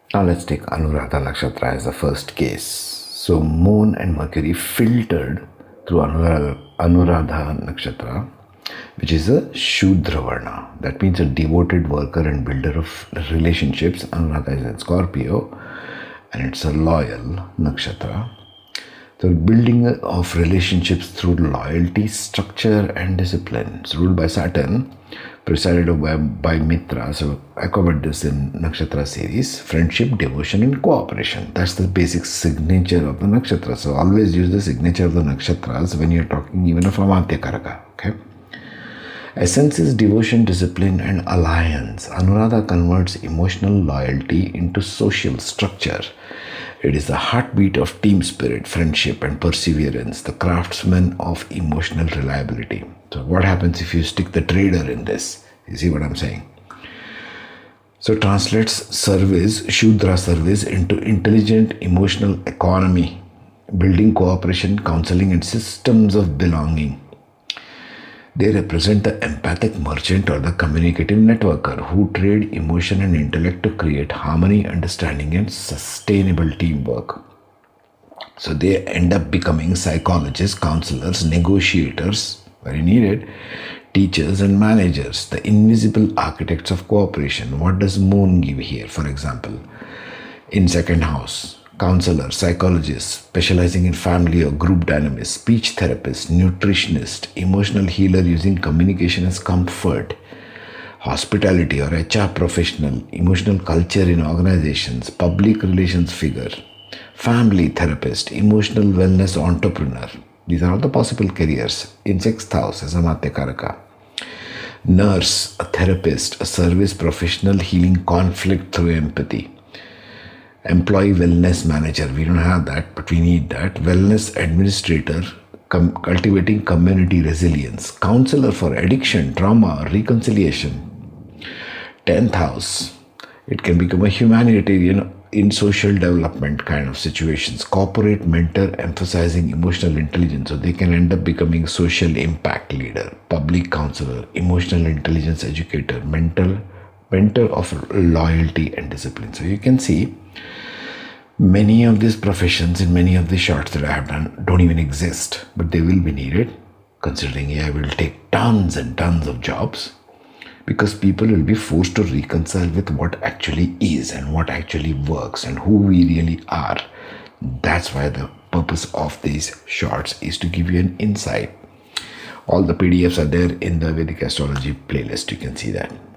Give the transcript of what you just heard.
Now let's take Anuradha Nakshatra as the first case. So Moon and Mercury filtered through Anuradha Nakshatra, which is a Shudra Varna. That means a devoted worker and builder of relationships. Anuradha is in Scorpio and it's a loyal nakshatra. The building of relationships through loyalty, structure, and discipline. It's ruled by Saturn, presided over by Mitra. So I covered this in Nakshatra series. Friendship, devotion, and cooperation. That's the basic signature of the nakshatra. So always use the signature of the nakshatras when you're talking even of Amatya Karaka. Okay. Essence is devotion, discipline, and alliance. Anuradha converts emotional loyalty into social structure. It is the heartbeat of team spirit, friendship, and perseverance, the craftsman of emotional reliability. So, what happens if you stick the trader in this? You see what I'm saying? So, translates service, Shudra service, into intelligent emotional economy, building cooperation, counseling, and systems of belonging. They represent the empathic merchant or the communicative networker who trade emotion and intellect to create harmony, understanding, and sustainable teamwork. So they end up becoming psychologists, counselors, negotiators, very needed, teachers, and managers, the invisible architects of cooperation. What does Moon give here, for example? In second house, counselor, psychologist, specializing in family or group dynamics, speech therapist, nutritionist, emotional healer using communication as comfort, hospitality or HR professional, emotional culture in organizations, public relations figure, family therapist, emotional wellness entrepreneur. These are all the possible careers. In sixth house as a Matyakaraka. Nurse, a therapist, a service professional healing conflict through empathy. Employee wellness manager, we don't have that, but we need that. Wellness administrator, cultivating community resilience. Counselor for addiction, trauma, reconciliation. 10th house, it can become a humanitarian in social development kind of situations. Corporate mentor emphasizing emotional intelligence, so they can end up becoming social impact leader. Public counselor, emotional intelligence educator, mentor of loyalty and discipline. So you can see many of these professions in many of the shorts that I have done don't even exist, but they will be needed, considering AI will take tons and tons of jobs, because people will be forced to reconcile with what actually is and what actually works and who we really are. That's why the purpose of these shorts is to give you an insight. All the PDFs are there in the Vedic Astrology playlist. You can see that.